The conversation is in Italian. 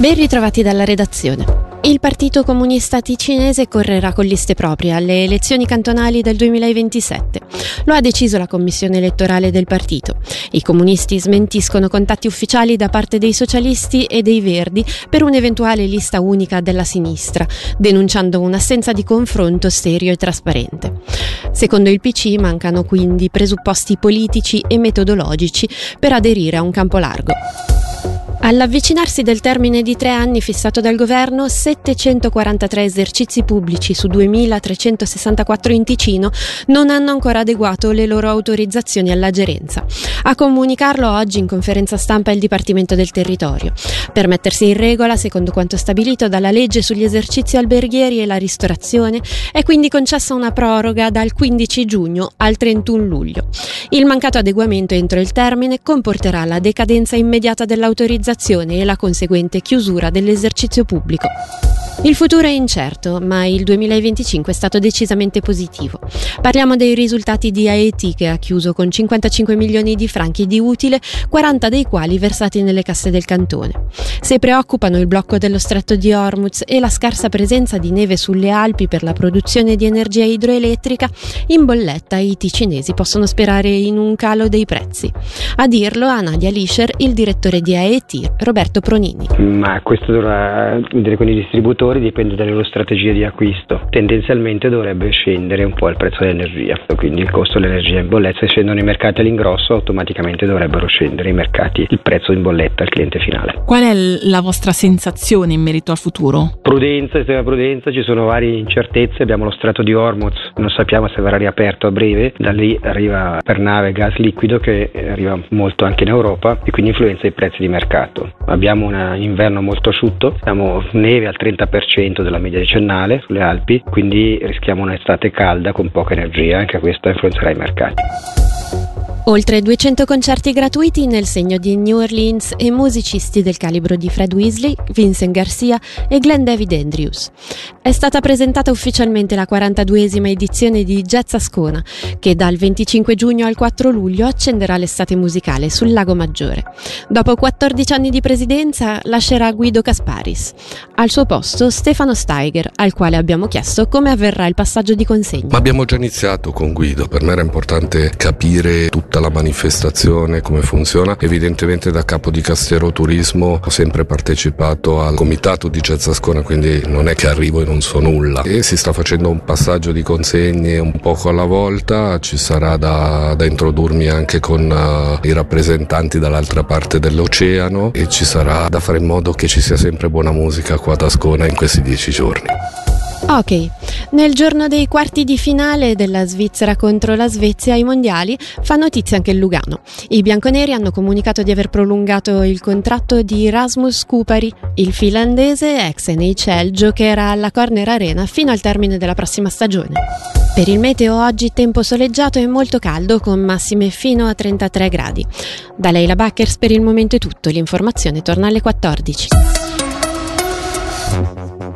Ben ritrovati dalla redazione. Il Partito Comunista Ticinese correrà con liste proprie alle elezioni cantonali del 2027. Lo ha deciso la commissione elettorale del partito. I comunisti smentiscono contatti ufficiali da parte dei socialisti e dei Verdi per un'eventuale lista unica della sinistra, denunciando un'assenza di confronto serio e trasparente. Secondo il PC mancano quindi presupposti politici e metodologici per aderire a un campo largo. All'avvicinarsi del termine di 3 anni fissato dal governo, 743 esercizi pubblici su 2.364 in Ticino non hanno ancora adeguato le loro autorizzazioni alla gerenza. A comunicarlo oggi in conferenza stampa il Dipartimento del Territorio. Per mettersi in regola, secondo quanto stabilito dalla legge sugli esercizi alberghieri e la ristorazione, è quindi concessa una proroga dal 15 giugno al 31 luglio. Il mancato adeguamento entro il termine comporterà la decadenza immediata dell'autorizzazione e la conseguente chiusura dell'esercizio pubblico. Il futuro è incerto, ma il 2025 è stato decisamente positivo. Parliamo dei risultati di AET, che ha chiuso con 55 milioni di franchi di utile, 40 dei quali versati nelle casse del cantone. Se preoccupano il blocco dello stretto di Hormuz e la scarsa presenza di neve sulle Alpi per la produzione di energia idroelettrica, in bolletta i ticinesi possono sperare in un calo dei prezzi. A dirlo a Nadia Lischer il direttore di AET, Roberto Pronini. Ma questo dovrà vedere con i distributori, dipende dalle loro strategie di acquisto. Tendenzialmente dovrebbe scendere un po' il prezzo dell'energia, quindi il costo dell'energia in bolletta. Se scendono i mercati all'ingrosso, automaticamente dovrebbero scendere i mercati, il prezzo in bolletta al cliente finale. Qual è la vostra sensazione in merito al futuro? Prudenza, estrema prudenza, ci sono varie incertezze. Abbiamo lo stretto di Hormuz, non sappiamo se verrà riaperto a breve, da lì arriva per nave gas liquido che arriva molto anche in Europa e quindi influenza i prezzi di mercato. Abbiamo un inverno molto asciutto, abbiamo neve al 30% della media decennale sulle Alpi, quindi rischiamo un'estate calda con poca energia, anche questo influenzerà i mercati. Oltre 200 concerti gratuiti nel segno di New Orleans e musicisti del calibro di Fred Weasley, Vincent Garcia e Glenn David Andrews. È stata presentata ufficialmente la 42esima edizione di Jazz Ascona, che dal 25 giugno al 4 luglio accenderà l'estate musicale sul Lago Maggiore. Dopo 14 anni di presidenza lascerà Guido Kasparis. Al suo posto Stefano Steiger, al quale abbiamo chiesto come avverrà il passaggio di consegna. Ma abbiamo già iniziato con Guido, per me era importante capire tutta la manifestazione, come funziona. Evidentemente da capo di Castero Turismo ho sempre partecipato al comitato di Jazz Ascona, quindi non è che arrivo e non so nulla, e si sta facendo un passaggio di consegne un poco alla volta. Ci sarà da introdurmi anche con i rappresentanti dall'altra parte dell'oceano e ci sarà da fare in modo che ci sia sempre buona musica qua ad Ascona in questi 10 giorni. Ok, nel giorno dei quarti di finale della Svizzera contro la Svezia ai mondiali fa notizia anche il Lugano. I bianconeri hanno comunicato di aver prolungato il contratto di Rasmus Kupari. Il finlandese, ex NHL, giocherà alla Corner Arena fino al termine della prossima stagione. Per il meteo oggi tempo soleggiato e molto caldo con massime fino a 33 gradi. Da Leila Backers per il momento è tutto, l'informazione torna alle 14.